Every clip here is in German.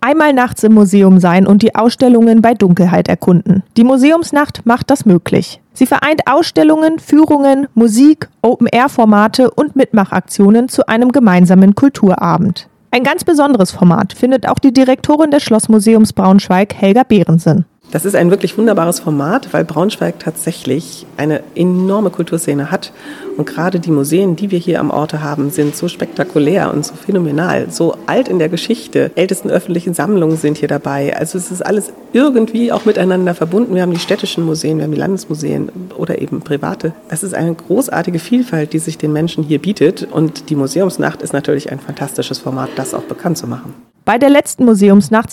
einmal nachts im Museum sein und die Ausstellungen bei Dunkelheit erkunden. Die Museumsnacht macht das möglich. Sie vereint Ausstellungen, Führungen, Musik, Open-Air-Formate und Mitmachaktionen zu einem gemeinsamen Kulturabend. Ein ganz besonderes Format findet auch die Direktorin des Schlossmuseums Braunschweig, Helga Behrensen. Das ist ein wirklich wunderbares Format, weil Braunschweig tatsächlich eine enorme Kulturszene hat. Und gerade die Museen, die wir hier am Orte haben, sind so spektakulär und so phänomenal, so alt in der Geschichte. Ältesten öffentlichen Sammlungen sind hier dabei. Also es ist alles irgendwie auch miteinander verbunden. Wir haben die städtischen Museen, wir haben die Landesmuseen oder eben private. Das ist eine großartige Vielfalt, die sich den Menschen hier bietet. Und die Museumsnacht ist natürlich ein fantastisches Format, das auch bekannt zu machen. Bei der letzten Museumsnacht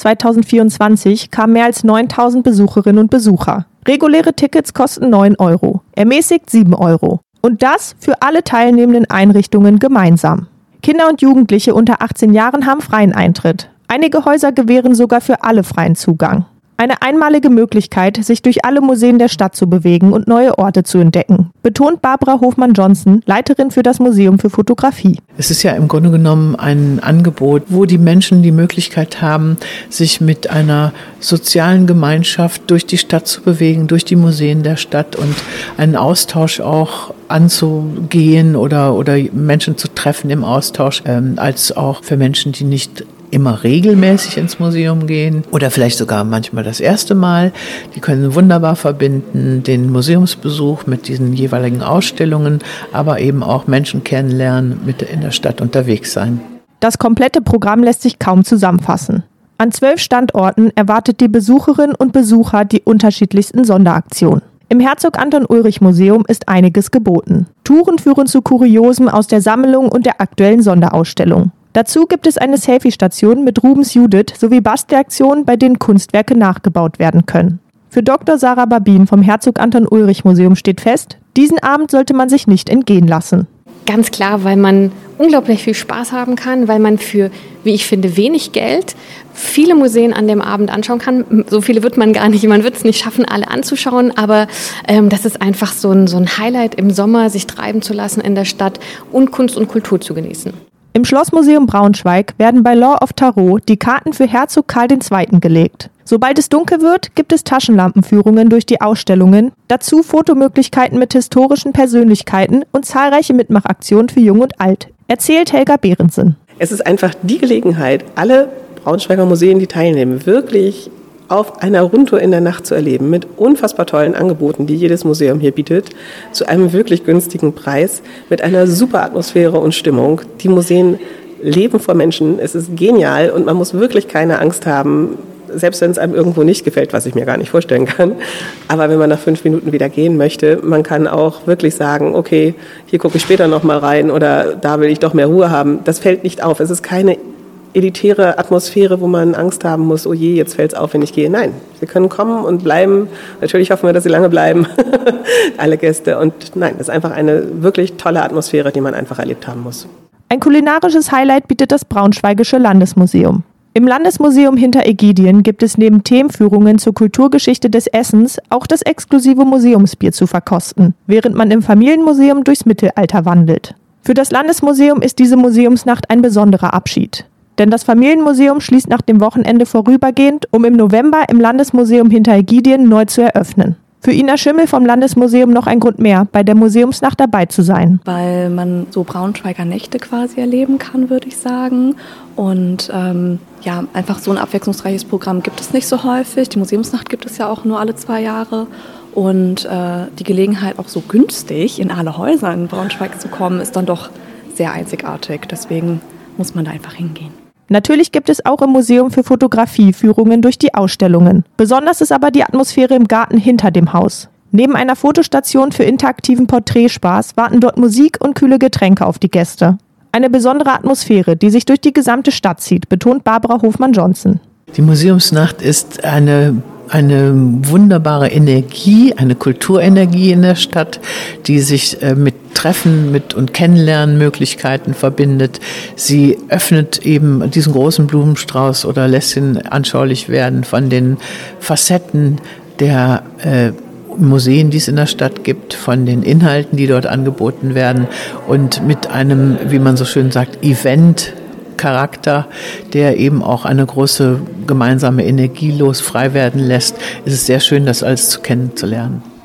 2024 kamen mehr als 9.000 Besucherinnen und Besucher. Reguläre Tickets kosten 9 €, ermäßigt 7 €. Und das für alle teilnehmenden Einrichtungen gemeinsam. Kinder und Jugendliche unter 18 Jahren haben freien Eintritt. Einige Häuser gewähren sogar für alle freien Zugang. Eine einmalige Möglichkeit, sich durch alle Museen der Stadt zu bewegen und neue Orte zu entdecken, betont Barbara Hofmann-Johnson, Leiterin für das Museum für Fotografie. Es ist ja im Grunde genommen ein Angebot, wo die Menschen die Möglichkeit haben, sich mit einer sozialen Gemeinschaft durch die Stadt zu bewegen, durch die Museen der Stadt und einen Austausch auch anzugehen oder Menschen zu treffen im Austausch, als auch für Menschen, die nicht immer regelmäßig ins Museum gehen oder vielleicht sogar manchmal das erste Mal. Die können wunderbar verbinden, den Museumsbesuch mit diesen jeweiligen Ausstellungen, aber eben auch Menschen kennenlernen, mit in der Stadt unterwegs sein. Das komplette Programm lässt sich kaum zusammenfassen. An 12 Standorten erwartet die Besucherinnen und Besucher die unterschiedlichsten Sonderaktionen. Im Herzog-Anton-Ulrich-Museum ist einiges geboten. Touren führen zu Kuriosem aus der Sammlung und der aktuellen Sonderausstellung. Dazu gibt es eine Selfie-Station mit Rubens Judith sowie Bastelaktionen, bei denen Kunstwerke nachgebaut werden können. Für Dr. Sarah Babin vom Herzog-Anton-Ulrich-Museum steht fest, diesen Abend sollte man sich nicht entgehen lassen. Ganz klar, weil man unglaublich viel Spaß haben kann, weil man für, wie ich finde, wenig Geld viele Museen an dem Abend anschauen kann. So viele wird man gar nicht, man wird es nicht schaffen, alle anzuschauen, aber das ist einfach so ein Highlight im Sommer, sich treiben zu lassen in der Stadt und Kunst und Kultur zu genießen. Im Schlossmuseum Braunschweig werden bei Law of Tarot die Karten für Herzog Karl II. Gelegt. Sobald es dunkel wird, gibt es Taschenlampenführungen durch die Ausstellungen, dazu Fotomöglichkeiten mit historischen Persönlichkeiten und zahlreiche Mitmachaktionen für Jung und Alt, erzählt Helga Behrensen. Es ist einfach die Gelegenheit, alle Braunschweiger Museen, die teilnehmen, wirklich auf einer Rundtour in der Nacht zu erleben, mit unfassbar tollen Angeboten, die jedes Museum hier bietet, zu einem wirklich günstigen Preis, mit einer super Atmosphäre und Stimmung. Die Museen leben vor Menschen, es ist genial und man muss wirklich keine Angst haben, selbst wenn es einem irgendwo nicht gefällt, was ich mir gar nicht vorstellen kann. Aber wenn man nach 5 Minuten wieder gehen möchte, man kann auch wirklich sagen, okay, hier gucke ich später noch mal rein oder da will ich doch mehr Ruhe haben. Das fällt nicht auf. Es ist keine elitäre Atmosphäre, wo man Angst haben muss, oh je, jetzt fällt es auf, wenn ich gehe. Nein, sie können kommen und bleiben. Natürlich hoffen wir, dass sie lange bleiben, alle Gäste. Und nein, das ist einfach eine wirklich tolle Atmosphäre, die man einfach erlebt haben muss. Ein kulinarisches Highlight bietet das Braunschweigische Landesmuseum. Im Landesmuseum Hinteregidien gibt es neben Themenführungen zur Kulturgeschichte des Essens auch das exklusive Museumsbier zu verkosten, während man im Familienmuseum durchs Mittelalter wandelt. Für das Landesmuseum ist diese Museumsnacht ein besonderer Abschied. Denn das Familienmuseum schließt nach dem Wochenende vorübergehend, um im November im Landesmuseum Hinteregidien neu zu eröffnen. Für Ina Schimmel vom Landesmuseum noch ein Grund mehr, bei der Museumsnacht dabei zu sein. Weil man so Braunschweiger Nächte quasi erleben kann, würde ich sagen. Und einfach so ein abwechslungsreiches Programm gibt es nicht so häufig. Die Museumsnacht gibt es ja auch nur alle 2 Jahre. Und die Gelegenheit, auch so günstig in alle Häuser in Braunschweig zu kommen, ist dann doch sehr einzigartig. Deswegen muss man da einfach hingehen. Natürlich gibt es auch im Museum für Fotografie Führungen durch die Ausstellungen. Besonders ist aber die Atmosphäre im Garten hinter dem Haus. Neben einer Fotostation für interaktiven Porträtspaß warten dort Musik und kühle Getränke auf die Gäste. Eine besondere Atmosphäre, die sich durch die gesamte Stadt zieht, betont Barbara Hofmann-Johnson. Die Museumsnacht ist eine wunderbare Energie, eine Kulturenergie in der Stadt, die sich mit Treffen und Kennenlernmöglichkeiten verbindet. Sie öffnet eben diesen großen Blumenstrauß oder lässt ihn anschaulich werden von den Facetten der Museen, die es in der Stadt gibt, von den Inhalten, die dort angeboten werden und mit einem, wie man so schön sagt, Event Charakter, der eben auch eine große gemeinsame Energie frei werden lässt. Es ist sehr schön, das alles kennenzulernen.